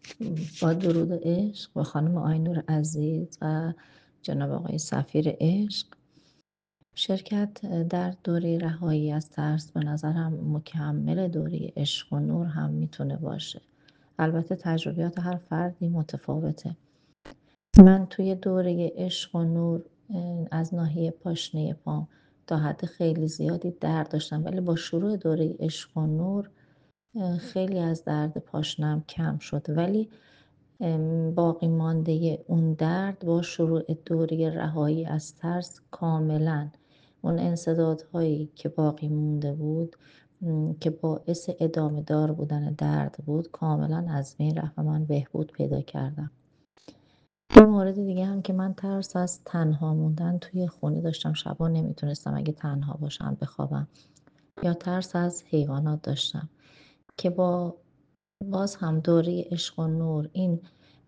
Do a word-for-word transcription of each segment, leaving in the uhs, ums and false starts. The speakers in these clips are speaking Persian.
با درود عشق به خانم آینور عزیز و جناب آقای سفیر عشق. شرکت در دوره رهایی از ترس به نظرم مکمل دوره عشق و نور هم میتونه باشه. البته تجربیات هر فردی متفاوته. من توی دوره عشق و نور از ناحیه پاشنه پام تا حد خیلی زیادی درد داشتم، ولی با شروع دوره عشق و نور خیلی از درد پاشنم کم شد، ولی باقی مانده اون درد با شروع دوره رهایی از ترس کاملا اون انسدادهایی که باقی مونده بود که باعث ادامه دار بودن درد بود کاملا از بین رفت و من بهبود پیدا کردم. یه مورد دیگه هم که من ترس از تنها موندن توی خونه داشتم، شبا نمیتونستم اگه تنها باشم بخوابم، یا ترس از حیوانات داشتم که با باز هم دوره عشق و نور این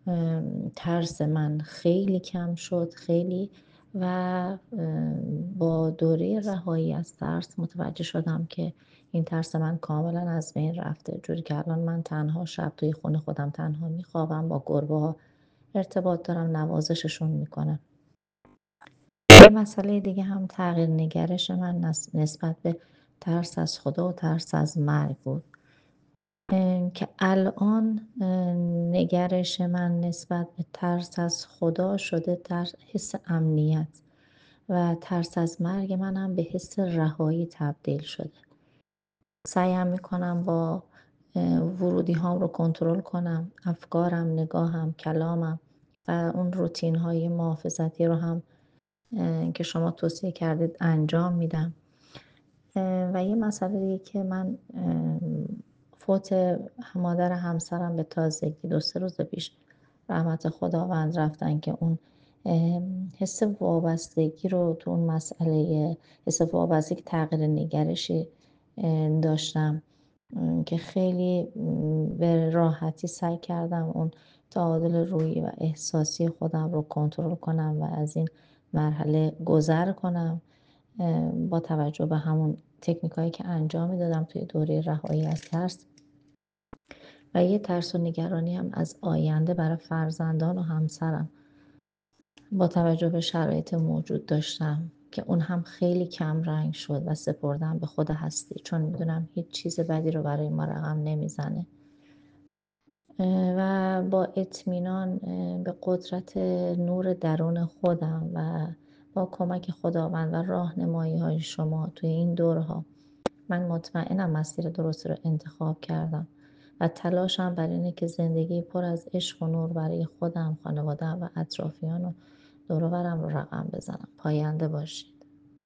ترس من خیلی کم شد خیلی و با دوره رهایی از ترس متوجه شدم که این ترس من کاملا از بین رفته، جوری که الان من تنها شب توی خونه خودم تنها میخوابم، با گربه ها ارتباط دارم، نوازششون میکنم. یه مسئله دیگه هم تغییر نگرش من نسبت به ترس از خدا و ترس از مرگ بود که الان نگرش من نسبت به ترس از خدا شده در حس امنیت و ترس از مرگ منم به حس رهایی تبدیل شده. سعیم میکنم با ورودی هام رو کنترل کنم، افکارم، نگاهم، کلامم و اون روتین های محافظتی رو هم که شما توصیه کردید انجام میدم. و یه مسئله دیگه که من فوت مادر همسرم به تازگی دو سه روز پیش رحمت خداوند رفتن که اون حس وابستگی رو تو اون مسئله حس وابستگی تغییر نگرشی داشتم که خیلی به راحتی سعی کردم اون تعادل روحی و احساسی خودم رو کنترل کنم و از این مرحله گذر کنم با توجه به همون تکنیکایی که انجام میدادم توی دوره رهایی از ترس. و یه ترس و نگرانی هم از آینده برای فرزندان و همسرم با توجه به شرایط موجود داشتم که اون هم خیلی کم رنگ شد و سپردم به خود هستی، چون میدونم هیچ چیز بدی رو برای ما رقم نمیزنه و با اطمینان به قدرت نور درون خودم و با کمک خداوند و راهنمایی های شما توی این دورها من مطمئنم مسیر درست رو انتخاب کردم و تلاشم بر اینه که زندگی پر از عشق و نور برای خودم، خانواده‌ام و اطرافیان و دور و برم رو رقم بزنم. پاینده باشی.